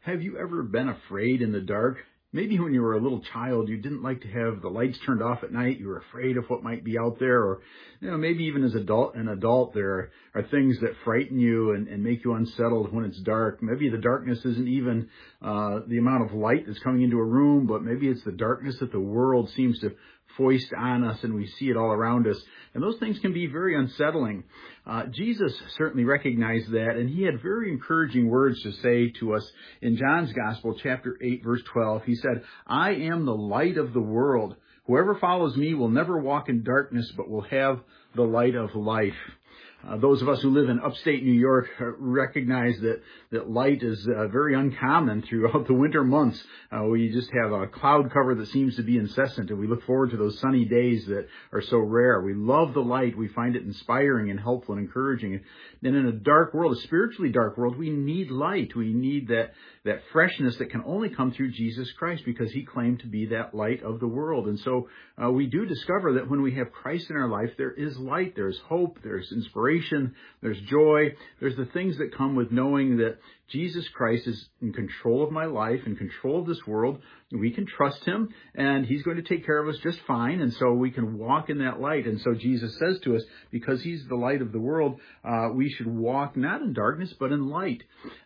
Have you ever been afraid in the dark? Maybe when you were a little child, you didn't like to have the lights turned off at night. You were afraid of what might be out there. Or, maybe even as an adult, there are things that frighten you and make you unsettled when it's dark. Maybe the darkness isn't even the amount of light that's coming into a room, but maybe it's the darkness that the world seems to foist on us, and we see it all around us. And those things can be very unsettling. Jesus certainly recognized that, and he had very encouraging words to say to us in John's Gospel, chapter 8, verse 12. He said, "I am the light of the world. Whoever follows me will never walk in darkness, but will have the light of life." Those of us who live in upstate New York recognize that light is very uncommon throughout the winter months. We just have a cloud cover that seems to be incessant, and we look forward to those sunny days that are so rare. We love the light. We find it inspiring and helpful and encouraging. And in a dark world, a spiritually dark world, we need light. We need that freshness that can only come through Jesus Christ, because he claimed to be that light of the world. And so we do discover that when we have Christ in our life, there is light, there's hope, there's inspiration, there's joy, there's the things that come with knowing that Jesus Christ is in control of my life, in control of this world. We can trust him, and he's going to take care of us just fine, and so we can walk in that light. And so Jesus says to us, because he's the light of the world, we should walk not in darkness, but in light.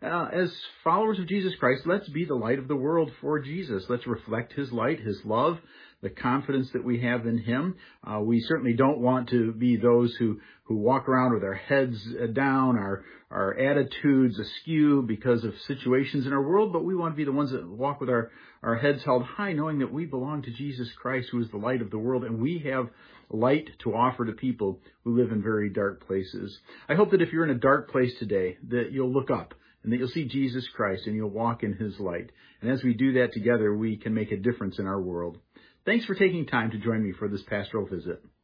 As followers of Jesus Christ, let's be the light of the world for Jesus. Let's reflect his light, his love, the confidence that we have in him. We certainly don't want to be those who walk around with our heads down, our attitudes askew because of situations in our world, but we want to be the ones that walk with our heads held high, knowing that we belong to Jesus Christ, who is the light of the world, and we have light to offer to people who live in very dark places. I hope that if you're in a dark place today, that you'll look up and that you'll see Jesus Christ and you'll walk in his light. And as we do that together, we can make a difference in our world. Thanks for taking time to join me for this pastoral visit.